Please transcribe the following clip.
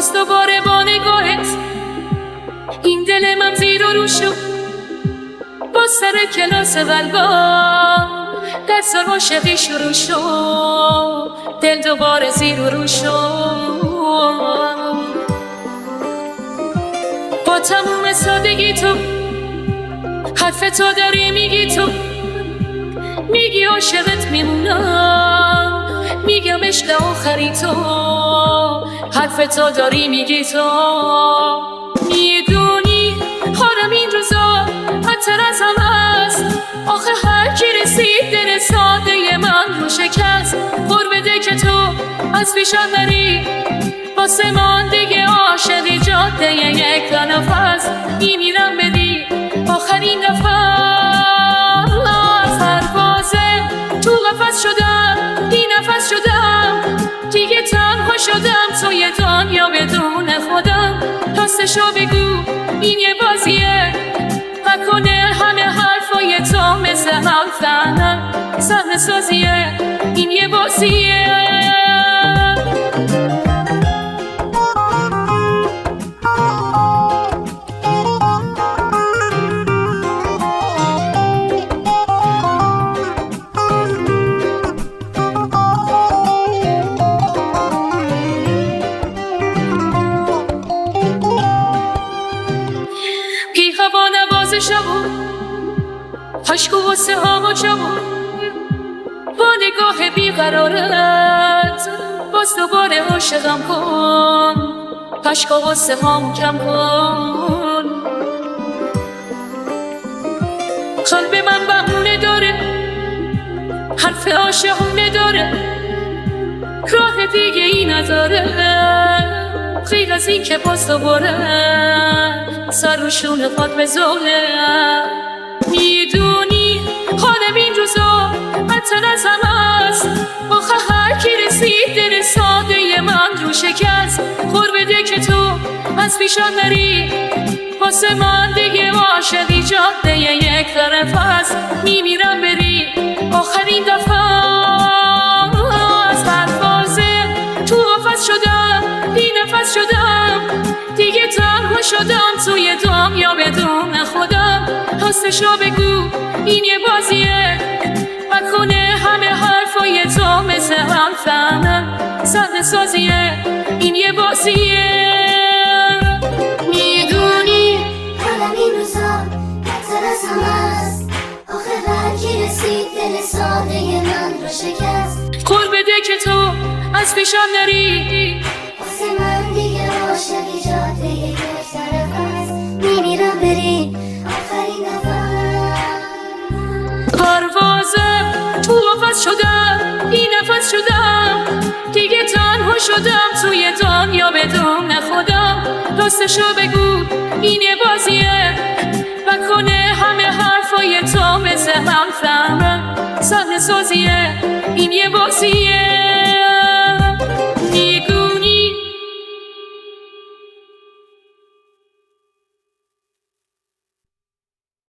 باز دوباره با نگاهت این دل من زیر و رو شد. با سر کلاس قلبم در سال عاشقی شروع شد. دل دوباره زیر و رو شد. با تموم سادگی تو حرف تو داری میگی، تو میگی عاشقت میمونم، میگم عشق آخری تو. حرف تو داری میگی، تو میدونی حالم این روزا بدتر از همه است. آخه هر کی رسید دل ساده من رو شکست. قول بده که تو از پیشم نری، واسه من دیگه عاشقی جاده یک نفس. میمیرم بدی آخرین نفس. پروازه تو قفس شدم، بی نفس شدم، دیگه تنها شدم توی دنیا بدون خودم. راستشو بگو این یه بازیه، نکنه همه حرفای تو مثل حرفم صحنه سازیه. این یه بازیه. هوا نواز شبون عشق و غصه هامو جمون. با نگاه بیقرارت باز دوباره عاشقم کن. عشق و غصه هامو کم کن. قلب من بهونه داره، حرف عاشقونه داره، راه دیگه ای نداره غیر از این که باز دوباره سر رو شونه خود بزوله. میدونی حالم این روزا بدتر از همه است. آخه هر کی رسید دل ساده من رو شکست. قول بده که تو از پیشم نری، واسه من دیگه عاشقی جاده یک طرف است. میمیرم بری آخرین دفعه. از پروازه تو قفس شدم، بی نفس شدم، دیگه تنها شدم توی دنیا بدون خودم. راستشو بگو این یه بازیه، نکنه همه حرفای تو مثل حرفم صحنه سازیه. این یه بازیه. میدونی حالم این روزا بدتر از همه است. آخه هر کی رسید دل ساده من رو شکست. قول بده که تو از پیشم نری، واسه من دیگه عاشقی جاده یک طرف است. میمیرم بری آخرین نفس. پروازه تو قفس شدم، بی نفس شدم، دیگه تنها شدم توی دنیا بدون خودم. راستشو بگو این یه بازیه، نکنه همه حرفای تو مثل حرفم صحنه سازیه. این یه بازیه.